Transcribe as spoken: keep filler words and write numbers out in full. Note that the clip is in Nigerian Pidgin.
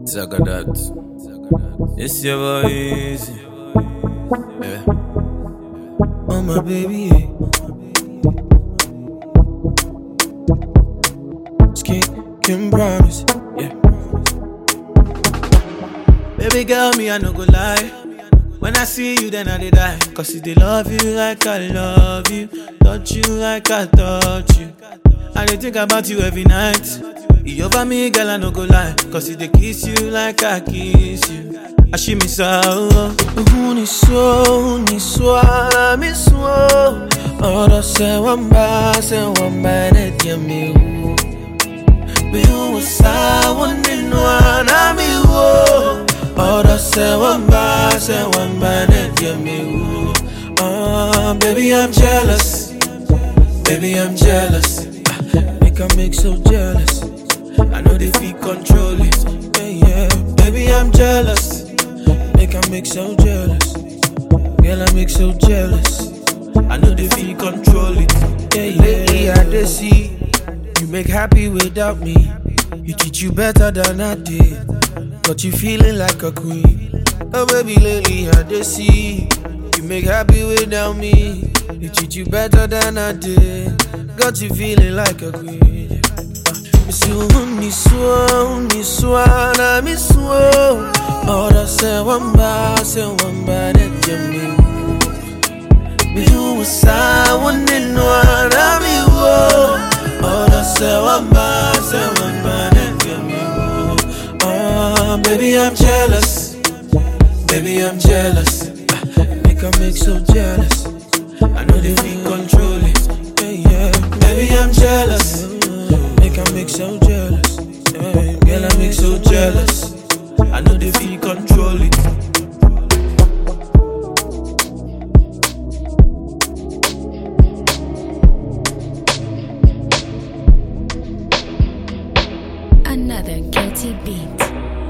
Zagadat. It's your boy Easy. Yeah. Oh my baby, yeah. Skin can promise, yeah. Baby girl, me I no go lie. When I see you, then I dey die. Cause if they love you like I love you, touch you like I touch you, I dey think about you every night. You over me, girl, I no go lie. Cause if they kiss you like I kiss you, I she miss out. Uni so, uni so, I miss one. Ora se wamba, se wamba, ne tiami u. Be u sa, wani noa, na mi wo. Ora se wamba, se wamba, ne tiami u. Ah, baby, I'm jealous. Baby, I'm jealous. Make I make so jealous. I know they feel control it. Yeah, yeah. Baby, I'm jealous. Make I make so jealous. Girl, I make so jealous. I know they feel control it. Yeah, yeah. Lately I dey see you make happy without me. You treat you better than I did. Got you feeling like a queen. Oh baby, lately I dey see you make happy without me. You treat you better than I did. Got you feeling like a queen. Miss you, miss you, miss you, I miss you. Ora se wamba, se wamba, ne tiami u. Me you sa, wani noa, na mi wo. Ora se wamba, se wamba, ne tiami u. Ah, baby, I'm jealous. Baby, I'm jealous. Make I make so jealous. I know they feel control it. Yeah, yeah. Baby, I'm jealous. Make I make so jealous. Yeah, girl, I make so jealous. I know they feel control it. Another guilty beat.